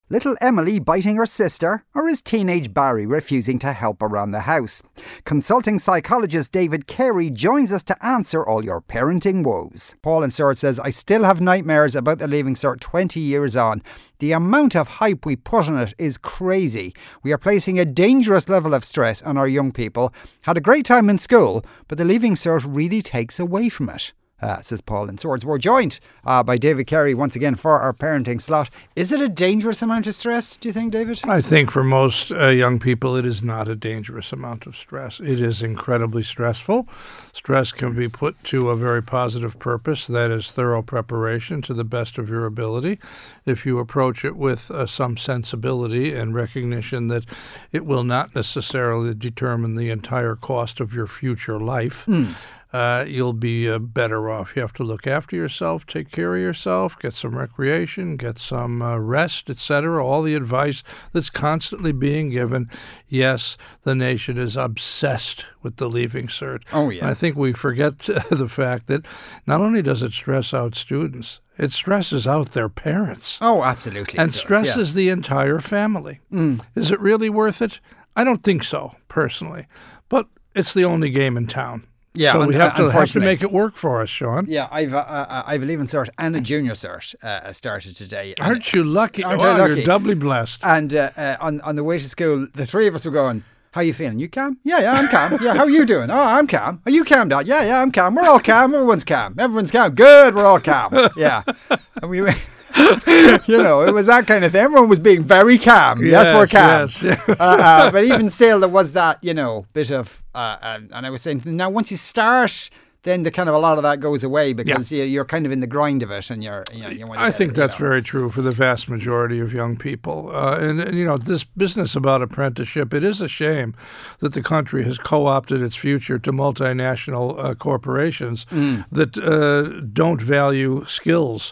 Little Emily biting her sister, or is teenage Barry refusing to help around the house? Consulting psychologist David Carey joins us to answer all your parenting woes. Paul in Surt says, I still have nightmares about the Leaving Cert 20 years on. The amount of hype we put on it is crazy. We are placing a dangerous level of stress on our young people. Had a great time in school, but the Leaving Cert really takes away from it. Says Paul in Swords. We're joined by David Carey once again for our parenting slot. Is it a dangerous amount of stress, do you think, David? I think for most young people it is not a dangerous amount of stress. It is incredibly stressful. Stress can be put to a very positive purpose, that is thorough preparation to the best of your ability. If you approach it with some sensibility and recognition that it will not necessarily determine the entire cost of your future life, you'll be better off. You have to look after yourself, take care of yourself, get some recreation, get some rest, etc. All the advice that's constantly being given. Yes, the nation is obsessed with the Leaving Cert. Oh, yeah. And I think we forget the fact that not only does it stress out students, it stresses out their parents. Oh, absolutely. And stresses the entire family. Is it really worth it? I don't think so, personally. But it's the only game in town. Yeah, so we have to make it work for us, Sean. Yeah, I've a Leaving Cert and a Junior Cert started today. Aren't you lucky? Aren't I lucky? You're doubly blessed. And on the way to school, the three of us were going, how are you feeling? You calm? Yeah, I'm calm. Yeah, how are you doing? Oh, I'm calm. Are you calm, Dad? Yeah, I'm calm. We're all calm. Everyone's calm. Good, we're all calm. Yeah. And we went... it was that kind of thing. Everyone was being very calm. Yes, we're calm. Yes. But even still, there was that, bit of, and I was saying, now once you start, then the kind of a lot of that goes away because you're kind of in the grind of it, and you want to I think that's very true for the vast majority of young people. And this business about apprenticeship, it is a shame that the country has co-opted its future to multinational corporations that don't value skills.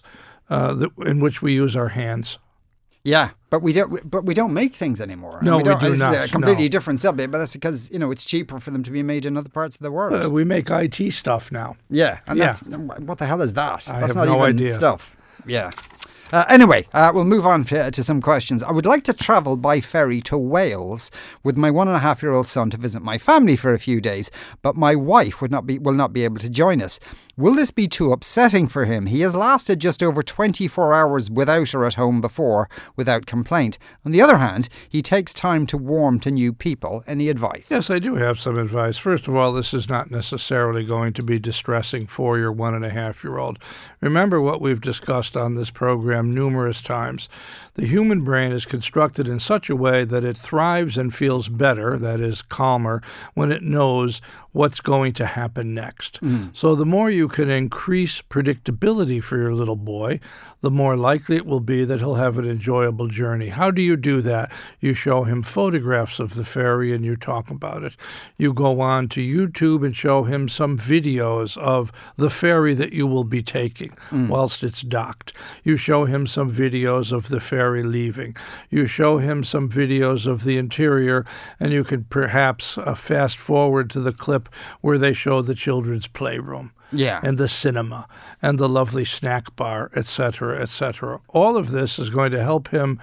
In which we use our hands. Yeah, but we don't make things anymore. No, we do this not. This is a completely different subject, but that's because it's cheaper for them to be made in other parts of the world. We make IT stuff now. Yeah, and that's what the hell is that? That's not no even idea. Stuff. Yeah. Anyway, we'll move on to some questions. I would like to travel by ferry to Wales with my 1.5-year-old son to visit my family for a few days, but my wife will not be able to join us. Will this be too upsetting for him? He has lasted just over 24 hours without her at home before, without complaint. On the other hand, he takes time to warm to new people. Any advice? Yes, I do have some advice. First of all, this is not necessarily going to be distressing for your 1.5-year-old. Remember what we've discussed on this program numerous times. The human brain is constructed in such a way that it thrives and feels better, that is, calmer, when it knows what's going to happen next. So the more you can increase predictability for your little boy, the more likely it will be that he'll have an enjoyable journey. How do you do that? You show him photographs of the ferry and you talk about it. You go on to YouTube and show him some videos of the ferry that you will be taking whilst it's docked. You show him some videos of the ferry leaving. You show him some videos of the interior, and you can perhaps fast forward to the clip where they show the children's playroom. Yeah. And the cinema and the lovely snack bar, etc., etc. All of this is going to help him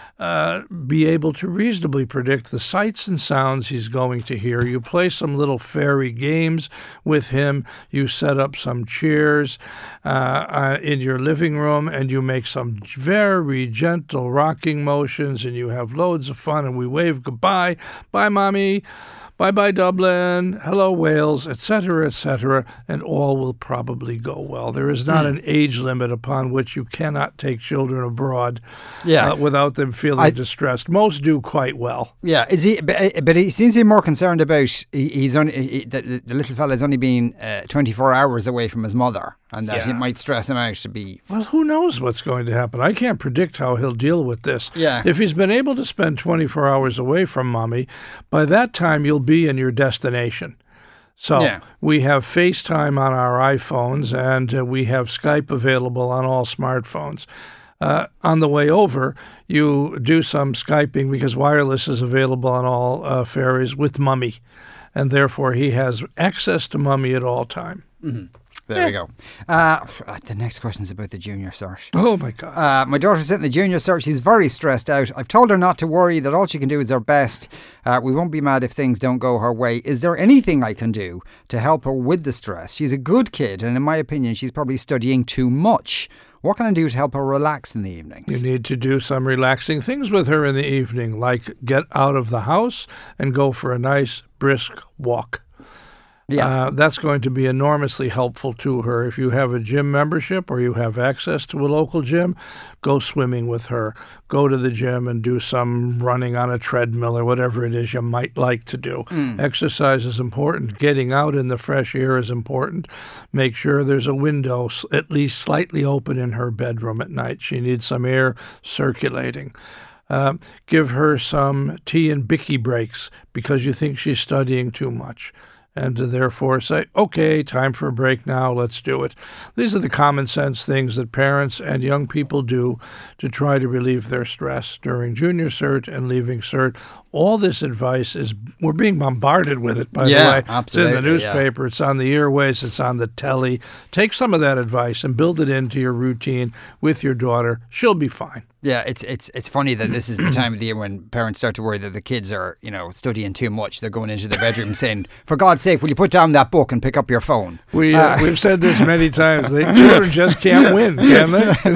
be able to reasonably predict the sights and sounds he's going to hear. You play some little ferry games with him. You set up some chairs in your living room, and you make some very gentle rocking motions, and you have loads of fun, and we wave goodbye. Bye, Mommy. Bye-bye, Dublin, hello, Wales, etc., and all will probably go well. There is not an age limit upon which you cannot take children abroad without them feeling distressed. Most do quite well. Yeah, but he seems to be more concerned about the little fella's only been 24 hours away from his mother, and that it might stress him out to be... Well, who knows what's going to happen? I can't predict how he'll deal with this. Yeah. If he's been able to spend 24 hours away from Mommy, by that time you'll be in your destination. So we have FaceTime on our iPhones, and we have Skype available on all smartphones. On the way over, you do some Skyping because wireless is available on all ferries with Mummy, and therefore he has access to Mummy at all time. Mm-hmm. There we go. The next question is about the junior cert. Oh, my God. My daughter's in the junior cert. She's very stressed out. I've told her not to worry, that all she can do is her best. We won't be mad if things don't go her way. Is there anything I can do to help her with the stress? She's a good kid, and in my opinion, she's probably studying too much. What can I do to help her relax in the evenings? You need to do some relaxing things with her in the evening, like get out of the house and go for a nice, brisk walk. Yeah. That's going to be enormously helpful to her. If you have a gym membership or you have access to a local gym, go swimming with her. Go to the gym and do some running on a treadmill or whatever it is you might like to do. Exercise is important. Getting out in the fresh air is important. Make sure there's a window at least slightly open in her bedroom at night. She needs some air circulating. Give her some tea and bicky breaks because you think she's studying too much. And to therefore say, okay, time for a break now, let's do it. These are the common sense things that parents and young people do to try to relieve their stress during junior cert and leaving cert. All this advice we're being bombarded with it, by the way. Absolutely, it's in the newspaper, It's on the airways, it's on the telly. Take some of that advice and build it into your routine with your daughter. She'll be fine. Yeah, it's funny that this is the time of the year when parents start to worry that the kids are, studying too much. They're going into the bedroom saying, for God's sake, will you put down that book and pick up your phone? We've said this many times. The children just can't win, can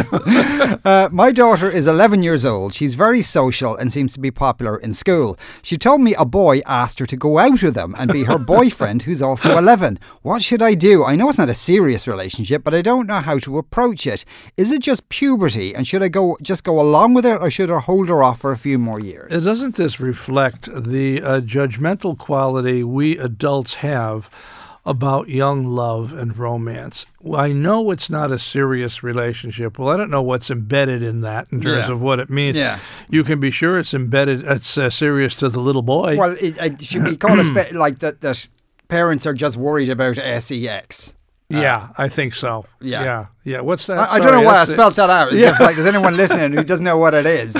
they? My daughter is 11 years old. She's very social and seems to be popular in school. She told me a boy asked her to go out with him and be her boyfriend, who's also 11. What should I do? I know it's not a serious relationship, but I don't know how to approach it. Is it just puberty, and should I just go along with it, or should I hold her off for a few more years? Doesn't this reflect the judgmental quality we adults have about young love and romance? Well, I know it's not a serious relationship. Well, I don't know what's embedded in that in terms of what it means. Yeah. You can be sure it's embedded. It's serious to the little boy. Well, it should be called like that parents are just worried about sex. Yeah, I think so. Yeah. What's that? I don't know why I spelled that out. If there's anyone listening who doesn't know what it is,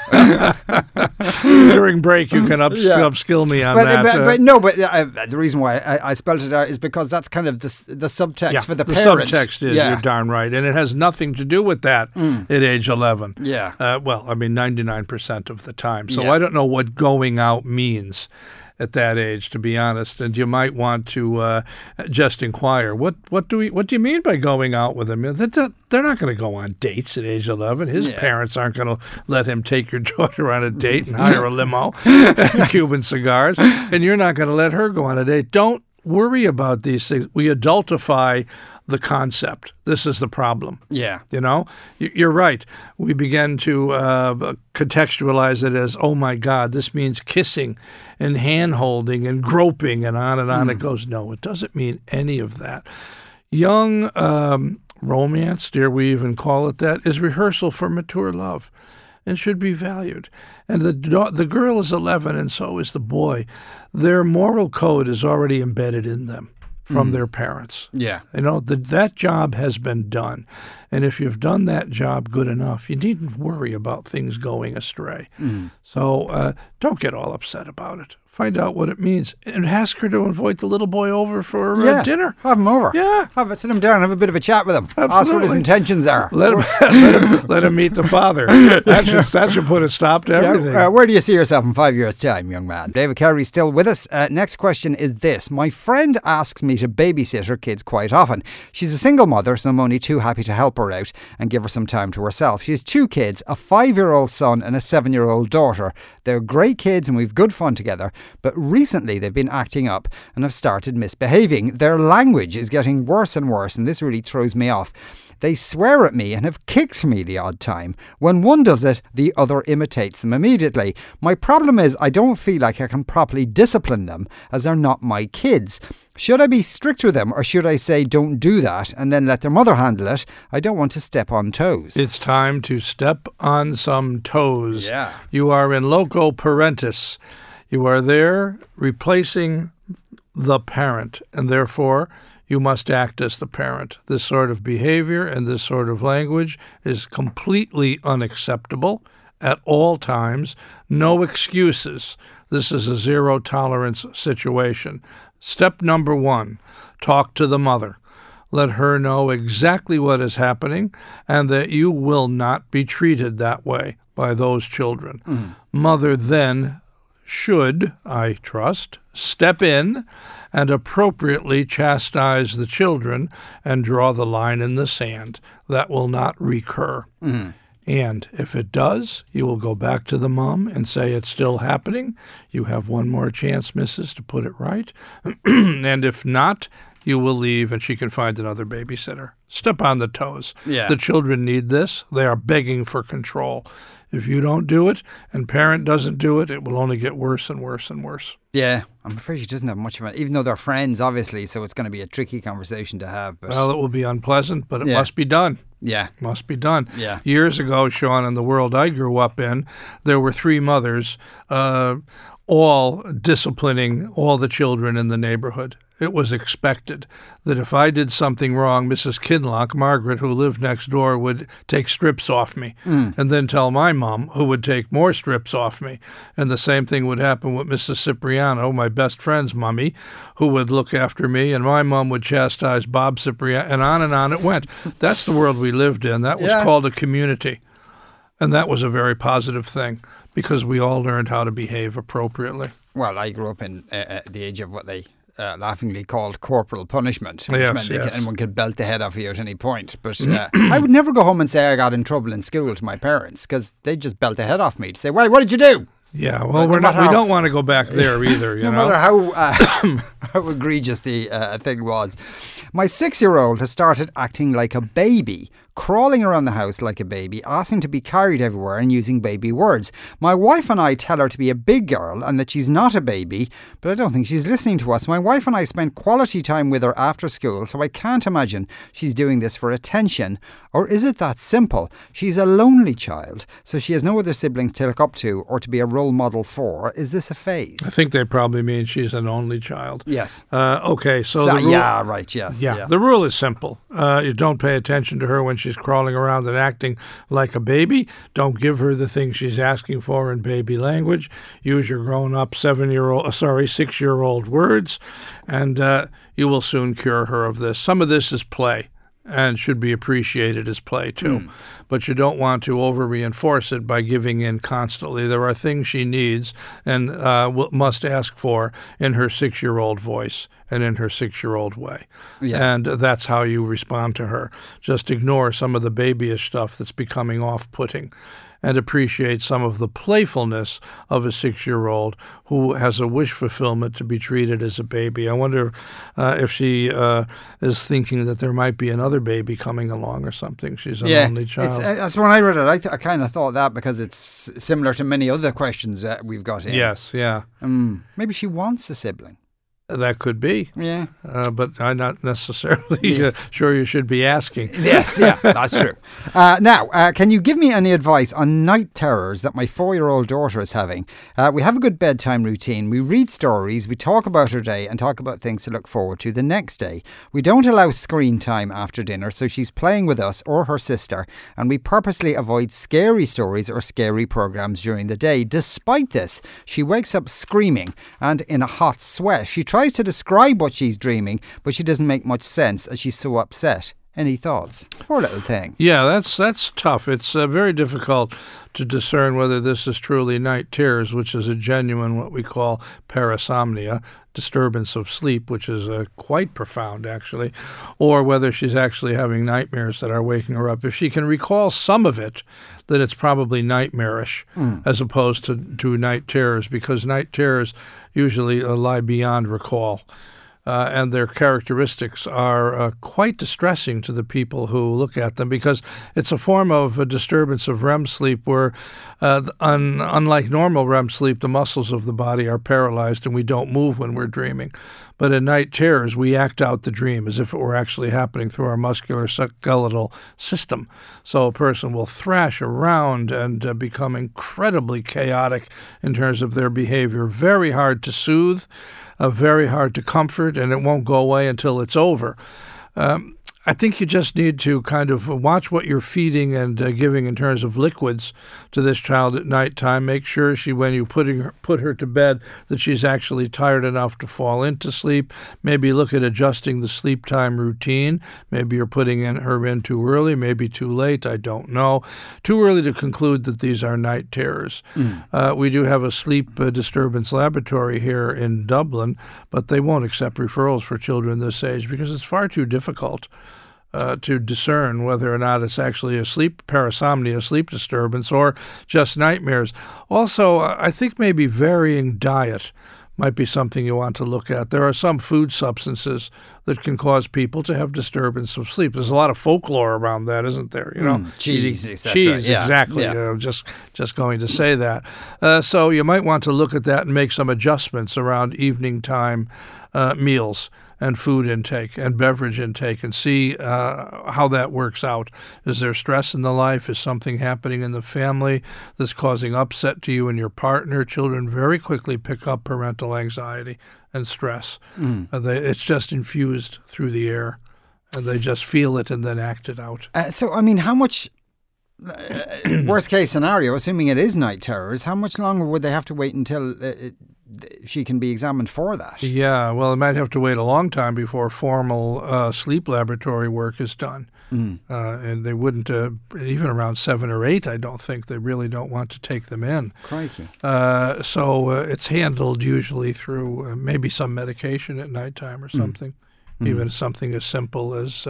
During break, you can upskill me on that. But the reason why I spelled it out is because that's kind of the subtext for the parents. The subtext is, you're darn right. And it has nothing to do with that at age 11. Yeah. 99% of the time. So I don't know what going out means at that age, to be honest, and you might want to just inquire. What do you mean by going out with him? They're not going to go on dates at age 11. His parents aren't going to let him take your daughter on a date and hire a limo and Cuban cigars, and you're not going to let her go on a date. Don't worry about these things. We adultify the concept. This is the problem. Yeah. You're right. We begin to contextualize it as, oh my God, this means kissing and hand-holding and groping and on it goes. No, it doesn't mean any of that. Young romance, dare we even call it that, is rehearsal for mature love and should be valued. And the girl is 11 and so is the boy. Their moral code is already embedded in them from their parents. Yeah. That job has been done. And if you've done that job good enough, you needn't worry about things going astray. So don't get all upset about it. Find out what it means and ask her to invite the little boy over for dinner. Have him over. Yeah. Sit him down and have a bit of a chat with him. Absolutely. Ask what his intentions are. Let him meet the father. That should put a stop to everything. Where do you see yourself in 5 years' time, young man? David Kerry's still with us. Next question is this. My friend asks me to babysit her kids quite often. She's a single mother, so I'm only too happy to help her out and give her some time to herself. She has 2 kids, a 5-year-old son and a 7-year-old daughter. They're great kids and we've good fun together. But recently they've been acting up and have started misbehaving. Their language is getting worse and worse, and this really throws me off. They swear at me and have kicked me the odd time. When one does it, the other imitates them immediately. My problem is I don't feel like I can properly discipline them as they're not my kids. Should I be strict with them, or should I say don't do that and then let their mother handle it? I don't want to step on toes. It's time to step on some toes. Yeah. You are in loco parentis. You are there replacing the parent, and therefore you must act as the parent. This sort of behavior and this sort of language is completely unacceptable at all times. No excuses. This is a zero-tolerance situation. Step number 1, talk to the mother. Let her know exactly what is happening and that you will not be treated that way by those children. Mother then should, I trust, step in and appropriately chastise the children and draw the line in the sand. That will not recur. And if it does, you will go back to the mom and say it's still happening. You have one more chance, missus, to put it right. And if not, you will leave and she can find another babysitter. Step on the toes. Yeah. The children need this. They are begging for control. If you don't do it and parent doesn't do it, it will only get worse and worse and worse. Yeah, I'm afraid she doesn't have much of it, even though they're friends, obviously, so it's going to be a tricky conversation to have. But Well, it will be unpleasant, but it must be done. yeah, Must be done. Yeah. Years ago, Sean, in the world I grew up in, there were 3 mothers all disciplining all the children in the neighborhood. It was expected that if I did something wrong, Mrs. Kinlock, Margaret, who lived next door, would take strips off me and then tell my mom, who would take more strips off me. And the same thing would happen with Mrs. Cipriano, my best friend's mummy, who would look after me, and my mom would chastise Bob Cipriano, and on it went. That's the world we lived in. That was called a community. And that was a very positive thing because we all learned how to behave appropriately. well, I grew up in the age of what they laughingly called corporal punishment, which Yes, meant yes. anyone could belt the head off you at any point. But I would never go home and say I got in trouble in school to my parents, because they'd just belt the head off me to say, "Well, what did you do?" Yeah, well, No we matter how- don't want to go back there either, you No know. matter how egregious the thing was. My 6-year-old has started acting like a baby, crawling around the house like a baby, asking to be carried everywhere and using baby words. My wife and I tell her to be a big girl and that she's not a baby, but I don't think she's listening to us. My wife and I spend quality time with her after school, so I can't imagine she's doing this for attention. Or is it that simple? She's a lonely child, so she has no other siblings to look up to or to be a role model for. Is this a phase? I think they probably mean she's an only child. Yes. Okay, so the rule, yeah, right, yes. yeah, the rule is simple. You don't pay attention to her when she's crawling around and acting like a baby. Don't give her the things she's asking for in baby language. Use your grown-up 6-year-old words, and you will soon cure her of this. Some of this is play and should be appreciated as play too. But you don't want to over-reinforce it by giving in constantly. There are things she needs and must ask for in her 6-year-old voice and in her 6-year-old way. Yeah. And that's how you respond to her. Just ignore some of the babyish stuff that's becoming off-putting and appreciate some of the playfulness of a 6-year-old who has a wish fulfillment to be treated as a baby. I wonder if she is thinking that there might be another baby coming along or something. She's an only child. That's when I read it. I kind of thought that because it's similar to many other questions that we've got in. Yes, yeah. Maybe she wants a sibling. That could be. Yeah. But I'm not necessarily sure you should be asking. Yes, yeah, that's true. Now, can you give me any advice on night terrors that my 4-year-old daughter is having? We have a good bedtime routine. We read stories, we talk about her day and talk about things to look forward to the next day. We don't allow screen time after dinner, so she's playing with us or her sister, and we purposely avoid scary stories or scary programs during the day. Despite this, she wakes up screaming and in a hot sweat. She tries to describe what she's dreaming, but she doesn't make much sense as she's so upset. Any thoughts? Poor little thing. Yeah, that's tough. It's very difficult to discern whether this is truly night terrors, which is a genuine what we call parasomnia, disturbance of sleep, which is quite profound, actually, or whether she's actually having nightmares that are waking her up. If she can recall some of it, then it's probably nightmarish as opposed to night terrors, because night terrors usually lie beyond recall. And their characteristics are quite distressing to the people who look at them, because it's a form of a disturbance of REM sleep where, unlike normal REM sleep, the muscles of the body are paralyzed and we don't move when we're dreaming. But in night terrors, we act out the dream as if it were actually happening through our musculoskeletal system. So a person will thrash around and become incredibly chaotic in terms of their behavior. Very hard to soothe, very hard to comfort, and it won't go away until it's over. I think you just need to kind of watch what you're feeding and giving in terms of liquids to this child at nighttime. Make sure when you put her to bed, that she's actually tired enough to fall into sleep. Maybe look at adjusting the sleep time routine. Maybe you're putting her in too early, maybe too late. I don't know. Too early to conclude that these are night terrors. We do have a sleep disturbance laboratory here in Dublin, but they won't accept referrals for children this age because it's far too difficult to discern whether or not it's actually a sleep parasomnia, sleep disturbance, or just nightmares. Also, I think maybe varying diet might be something you want to look at. There are some food substances that can cause people to have disturbance of sleep. There's a lot of folklore around that, isn't there? Cheese, etc. Cheese, yeah. exactly. Yeah. Just going to say that. So you might want to look at that and make some adjustments around evening time meals and food intake and beverage intake and see how that works out. Is there stress in the life? Is something happening in the family that's causing upset to you and your partner? Children very quickly pick up parental anxiety and stress. It's just infused through the air, and they just feel it and then act it out. So, I mean, how much, worst case scenario, assuming it is night terrors, how much longer would they have to wait until she can be examined for that? Yeah, well, they might have to wait a long time before formal sleep laboratory work is done. And they wouldn't, even around 7 or 8, I don't think. They really don't want to take them in. Crikey. So it's handled usually through maybe some medication at nighttime or something, even something as simple as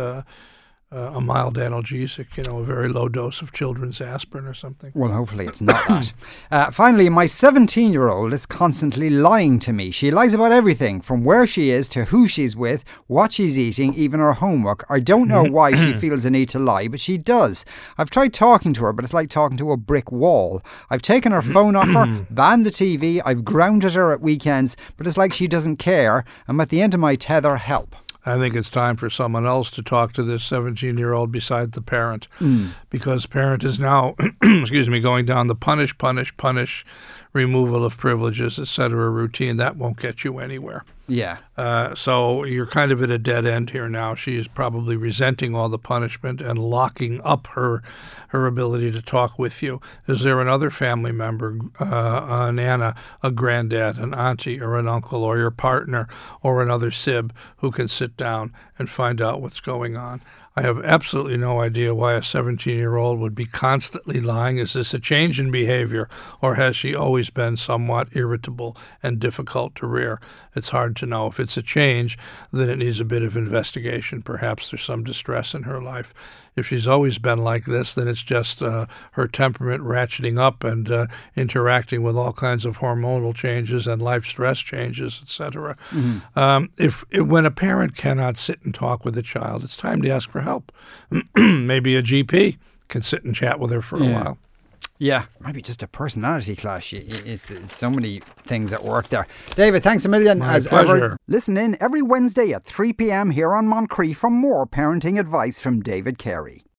a mild analgesic, a very low dose of children's aspirin or something. Well, hopefully it's not that. Finally, my 17-year-old is constantly lying to me. She lies about everything, from where she is to who she's with, what she's eating, even her homework. I don't know why she feels the need to lie, but she does. I've tried talking to her, but it's like talking to a brick wall. I've taken her phone off her, banned the TV, I've grounded her at weekends, but it's like she doesn't care. I'm at the end of my tether. Help. I think it's time for someone else to talk to this 17-year-old beside the parent, because parent is now, going down the punish, removal of privileges, etc. routine. That won't get you anywhere. Yeah. So you're kind of at a dead end here now. She is probably resenting all the punishment and locking up her ability to talk with you. Is there another family member, a nana, a granddad, an auntie, or an uncle, or your partner, or another sib who can sit down and find out what's going on? I have absolutely no idea why a 17-year-old would be constantly lying. Is this a change in behavior, or has she always been somewhat irritable and difficult to rear? It's hard to know. If it's a change, then it needs a bit of investigation. Perhaps there's some distress in her life. If she's always been like this, then it's just her temperament ratcheting up and interacting with all kinds of hormonal changes and life stress changes, etc. When a parent cannot sit and talk with a child, it's time to ask for help. Maybe a GP can sit and chat with her for a while. Yeah, maybe just a personality clash. It's so many things at work there. David, thanks a million. My pleasure. Ever. Listen in every Wednesday at 3 p.m. here on Moncrief for more parenting advice from David Carey.